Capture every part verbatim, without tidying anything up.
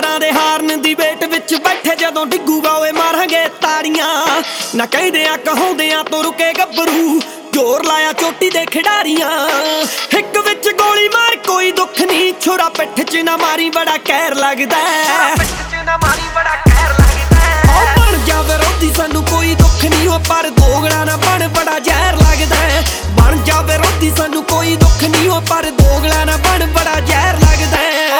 ਲੱਖਾਂ ਦੇ ਹਾਰਨ ਦੀ ਵੇਟ ਵਿੱਚ ਬੈਠੇ ਜਦੋਂ ਡਿੱਗੂਗਾ ਓਏ ਮਾਰਾਂਗੇ ਤਾੜੀਆਂ ਨਾ ਕਹਿੰਦੇ ਆ ਕਹਾਉਂਦੇ ਆ ਤੂੰ ਰੁਕੇ ਗੱਭਰੂ ਜ਼ੋਰ ਲਾਇਆ ਚੋਟੀ ਦੇ ਖਿਡਾਰੀਆਂ ਇੱਕ ਵਿੱਚ ਗੋਲੀ ਮਾਰ ਕੋਈ ਦੁੱਖ ਨਹੀਂ ਛੁਰਾ ਪਿੱਠ 'ਚ ਨਾ ਮਾਰੀ ਬੜਾ ਕਹਿਰ ਲੱਗਦਾ ਪਿੱਠ 'ਚ ਨਾ ਮਾਰੀ ਬੜਾ ਕਹਿਰ ਲੱਗਦਾ ਓ ਬਣ ਜਾ ਵਿਰੋਧੀ ਸਾਨੂੰ ਕੋਈ ਦੁੱਖ ਨਹੀਂ ਓ ਪਰ ਦੋਗਲਾ ਨਾ ਬਣ ਬੜਾ ਜ਼ਹਿਰ ਲੱਗਦਾ ਬਣ ਜਾ ਵਿਰੋਧੀ ਸਾਨੂੰ ਕੋਈ ਦੁੱਖ ਨਹੀਂ ਓ ਪਰ ਦੋਗਲਾ ਨਾ ਬਣ ਬੜਾ ਜ਼ਹਿਰ ਲੱਗਦਾ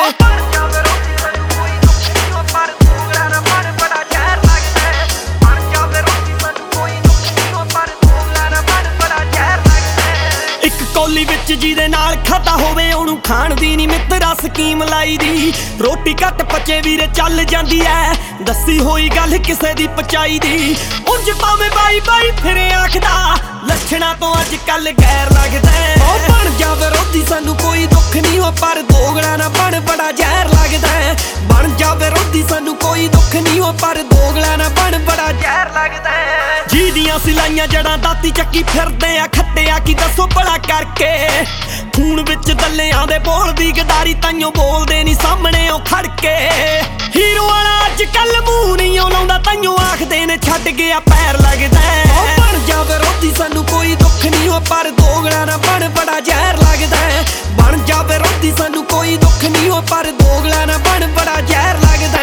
ਕੋਲੀ ਵਿੱਚ ਜਿਹਦੇ ਨਾਲ ਖਾਤਾ ਹੋਵੇ ਉਹਨੂੰ ਖਾਣ ਦੀ ਨੀ ਮਿੱਤਰਾ ਸਕੀਮ ਲਾਈ ਦੀ ਰੋਟੀ ਘੱਟ ਪਚੇ ਵੀਰੇ ਚੱਲ ਜਾਂਦੀ ਐ ਦੱਸੀ ਹੋਈ ਗੱਲ ਕਿਸੇ ਦੀ ਪਚਾਈ ਦੀ ਉਂਝ ਭਾਵੇਂ ਬਾਈ ਬਾਈ ਫਿਰੇ ਆਖਦਾ ਲੱਛਣਾ ਤੋਂ ਅੱਜ ਕੱਲ ਗੈਰ ਲੱਗਦਾ ਓ ਬਣ ਜਾ ਵਿਰੋਧੀ ਸਾਨੂੰ ਕੋਈ ਦੁੱਖ ਨਹੀਂ ਓ ਪਰ ਦੋਗਲਾ ਨਾ ਬਣ ਬੜਾ ਜ਼ਹਿਰ ਲੱਗਦਾ ਬਣ ਜਾ ਵਿਰੋਧੀ ਸਾਨੂੰ ਕੋਈ ਦੁੱਖ ਨਹੀਂ ਓ ਪਰ ਦੋਗਲਾ ਨਾ ਬਣ ਬੜਾ ਜ਼ਹਿਰ ਲੱਗਦਾ ਜਿਹਦੀਆਂ ਸਿਲਾਈਆਂ ਜੜਾਂ ਦਾਤੀ ਚੱਕੀ ਫਿਰਦੇ ਆ ਖੱਟਿਆ ਕੀ ਦੱਸੋ ਭਲਾ ਕਰਕੇ ਖੂਨ ਵਿੱਚ ਦੱਲਿਆਂ ਦੇ ਬੋਲਦੀ ਗਦਾਰੀ ਤਾਈਓ ਬੋਲਦੇ ਨਹੀਂ ਸਾਹਮਣੇ ਉਹ ਖੜ ਕੇ ਹੀਰੋ ਵਾਲਾ ਅੱਜ ਕੱਲ ਮੂੰਹ ਨਹੀਂ ਲਾਉਂਦਾ ਤਾਈਓ ਆਖਦੇ ਨੇ ਛੱਡ ਗਿਆ ਪੈਰ ਲੱਗਦਾ ਓ ਬਣ ਜਾ ਵਿਰੋਧੀ ਸਾਨੂੰ ਕੋਈ ਦੁੱਖ ਨਹੀਂ ਓ ਪਰ ਦੋਗਲਾ ਨਾ ਬਣ ਬੜਾ ਜ਼ਹਿਰ ਲੱਗਦਾ ਬਣ ਜਾ ਵਿਰੋਧੀ ਸਾਨੂੰ ਕੋਈ ਦੁੱਖ ਨਹੀਂ ਓ ਪਰ ਦੋਗਲਾ ਨਾ ਬਣ ਬੜਾ ਜ਼ਹਿਰ ਲੱਗਦਾ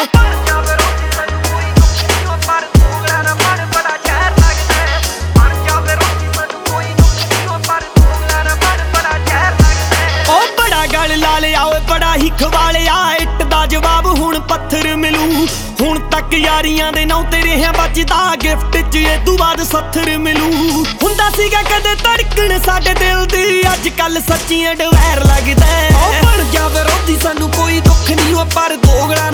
ਲਾ ਲਿਆ ਓਏ ਬੜਾ ਹੀ ਖਵਾਲਿਆ ਇੱਟ ਦਾ ਜਵਾਬ ਹੁਣ ਪੱਥਰ ਮਿਲੂ ਹੁਣ ਤੱਕ ਯਾਰੀਆਂ ਦੇ ਨਾਂ ਤੇ ਰਿਹਾ ਬਚਦਾ ਗਿਫਟ 'ਚ ਇਹ ਤੋਂ ਬਾਅਦ ਸੱਥਰ ਮਿਲੂ ਹੁੰਦਾ ਸੀਗਾ ਕਦੇ ਧੜਕਣ ਸਾਡੇ ਦਿਲ ਦੀ ਅੱਜ ਕੱਲ ਸੱਚੀ ਐਡਵੈਰ ਲੱਗਦਾ ਓ ਬਣ ਜਾ ਵਿਰੋਧੀ ਸਾਨੂੰ ਕੋਈ ਦੁੱਖ ਨਹੀਂ ਓ ਪਰ ਦੋਗਲਾ